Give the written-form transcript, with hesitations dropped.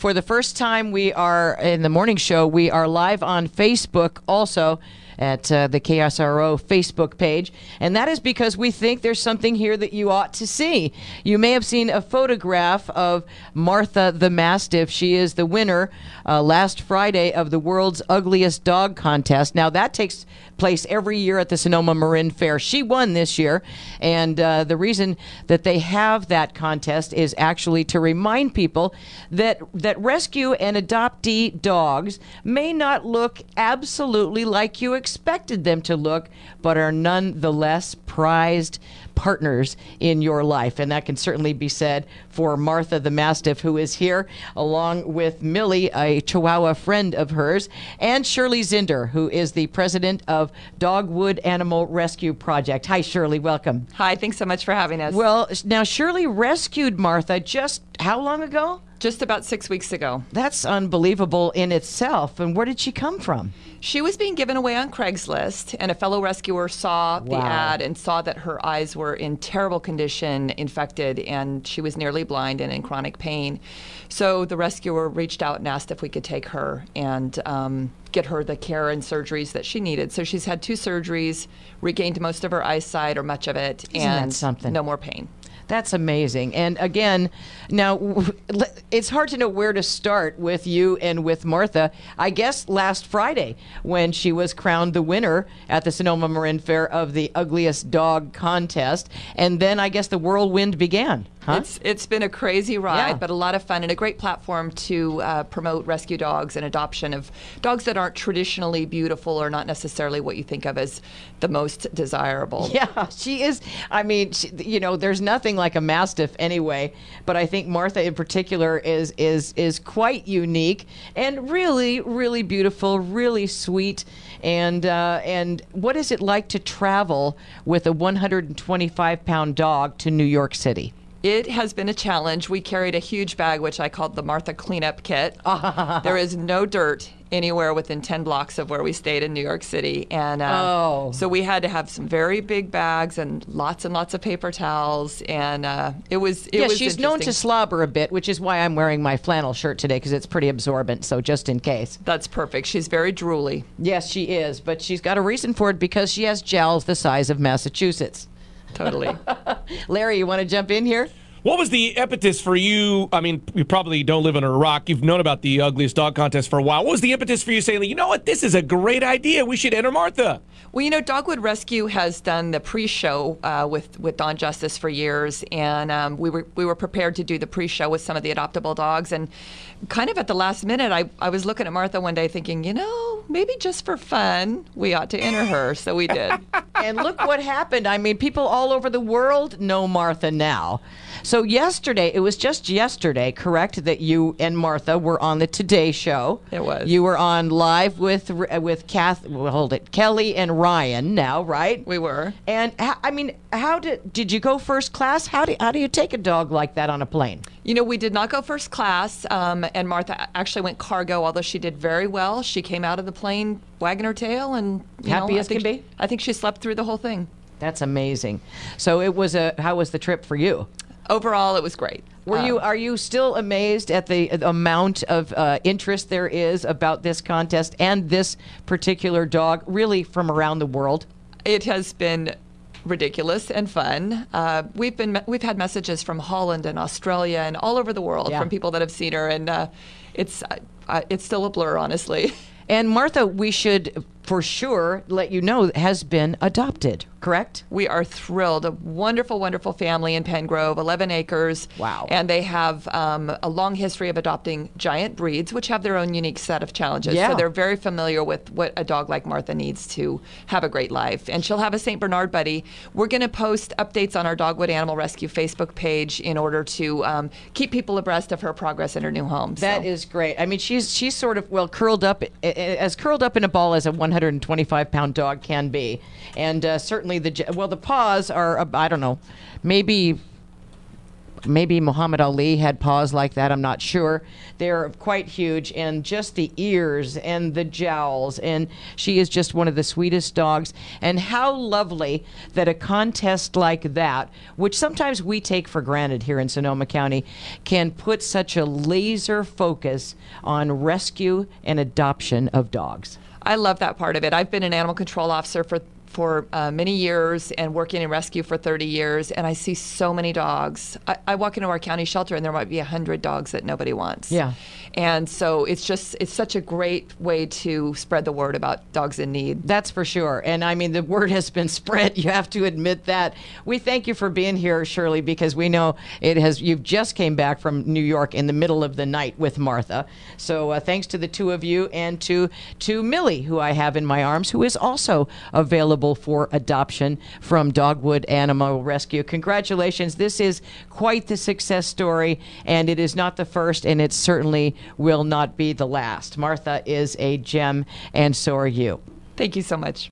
For the first time, we are in the morning show. We are live on Facebook also at the KSRO Facebook page. And that is because we think there's something here that you ought to see. You may have seen a photograph of Martha the Mastiff. She is the winner last Friday of the World's Ugliest Dog Contest. Now, that takes place every year at the Sonoma Marin Fair. She won this year. And the reason that they have that contest is actually to remind people that rescue and adoptee dogs may not look absolutely like you expected them to look, but are nonetheless prized partners in your life. And that can certainly be said for Martha the Mastiff, who is here, along with Millie, a Chihuahua friend of hers, and Shirley Zinder, who is the president of Dogwood Animal Rescue Project. Hi, Shirley. Welcome. Hi. Thanks so much for having us. Well, now Shirley rescued Martha just how long ago? Just about 6 weeks ago. That's unbelievable in itself. And where did she come from? She was being given away on Craigslist, and a fellow rescuer saw the ad and saw that her eyes were in terrible condition, infected, and she was nearly blind and in chronic pain. So the rescuer reached out and asked if we could take her and get her the care and surgeries that she needed. So she's had 2 surgeries, regained most of her eyesight or much of it, and no more pain. That's amazing. And again, now it's hard to know where to start with you and with Martha. I guess last Friday when she was crowned the winner at the Sonoma Marin Fair of the Ugliest Dog Contest. And then I guess the whirlwind began. Huh? It's been a crazy ride, but a lot of fun and a great platform to promote rescue dogs and adoption of dogs that aren't traditionally beautiful or not necessarily what you think of as the most desirable. Yeah, she is. I mean, there's nothing like a Mastiff anyway, but I think Martha in particular is quite unique and really, really beautiful, really sweet. And what is it like to travel with a 125-pound dog to New York City? It has been a challenge. We carried a huge bag, which I called the Martha Cleanup Kit. There is no dirt anywhere within 10 blocks of where we stayed in New York City. And so we had to have some very big bags and lots of paper towels. And it was she's known to slobber a bit, which is why I'm wearing my flannel shirt today, because it's pretty absorbent, so just in case. That's perfect. She's very drooly. Yes, she is, but she's got a reason for it, because she has jowls the size of Massachusetts. Totally. Larry, you want to jump in here? What was the impetus for you? I mean, you probably don't live under a rock. You've known about the Ugliest Dog Contest for a while. What was the impetus for you saying, you know what, this is a great idea. We should enter Martha? Well, Dogwood Rescue has done the pre-show with Dawn Justice for years, and we were prepared to do the pre-show with some of the adoptable dogs. And kind of at the last minute, I was looking at Martha one day thinking, maybe just for fun, we ought to enter her. So we did. And look what happened. I mean, people all over the world know Martha now. So yesterday, it was just yesterday, correct, that you and Martha were on the Today Show. It was. You were on live with Kelly and Ryan now, right? We were. And how did you go first class? How do you take a dog like that on a plane? We did not go first class, and Martha actually went cargo, although she did very well. She came out of the plane wagging her tail and happy as can be. I think she slept through the whole thing. That's amazing. So how was the trip for you? Overall, it was great. Are you still amazed at the amount of interest there is about this contest and this particular dog, really from around the world? It has been ridiculous and fun. We've had messages from Holland and Australia and all over the world from people that have seen her, and it's still a blur, honestly. And Martha, we should for sure let you know, has been adopted, correct? We are thrilled. A wonderful, wonderful family in Pen Grove, 11 acres. Wow. And they have a long history of adopting giant breeds, which have their own unique set of challenges. Yeah. So they're very familiar with what a dog like Martha needs to have a great life. And she'll have a St. Bernard buddy. We're going to post updates on our Dogwood Animal Rescue Facebook page in order to keep people abreast of her progress in her new home. That is great. I mean, she's sort of, curled up in a ball as a 125-pound dog can be. And certainly the paws are, I don't know, maybe maybe Muhammad Ali had paws like that. I'm not sure. They're quite huge, and just the ears and the jowls. And she is just one of the sweetest dogs. And how lovely that a contest like that, which sometimes we take for granted here in Sonoma County, can put such a laser focus on rescue and adoption of dogs. I love that part of it. I've been an animal control officer for many years and working in rescue for 30 years, and I see so many dogs. I walk into our county shelter and there might be 100 dogs that nobody wants. Yeah. And so it's such a great way to spread the word about dogs in need. That's for sure. And I mean, the word has been spread. You have to admit that. We thank you for being here, Shirley, because we know you've just came back from New York in the middle of the night with Martha. So thanks to the two of you, and to Millie, who I have in my arms, who is also available for adoption from Dogwood Animal Rescue. Congratulations. This is quite the success story, and it is not the first, and it certainly will not be the last. Martha is a gem, and so are you. Thank you so much.